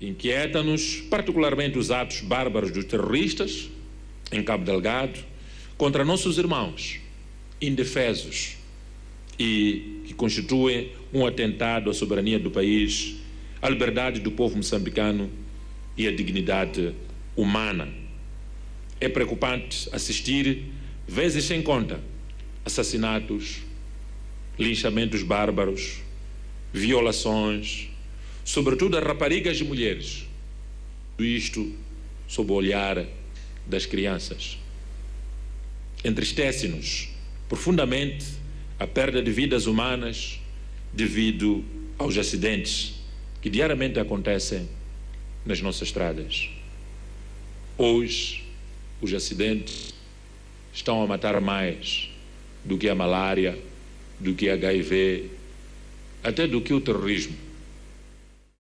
Inquieta-nos particularmente os atos bárbaros dos terroristas em Cabo Delgado contra nossos irmãos indefesos e que constituem um atentado à soberania do país, à liberdade do povo moçambicano e à dignidade humana. É preocupante assistir, vezes sem conta, assassinatos, linchamentos bárbaros, violações, sobretudo a raparigas e mulheres. Tudo isto sob o olhar das crianças. Entristece-nos profundamente a perda de vidas humanas devido aos acidentes que diariamente acontecem nas nossas estradas. Hoje, os acidentes estão a matar mais do que a malária, do que a HIV, até do que o terrorismo.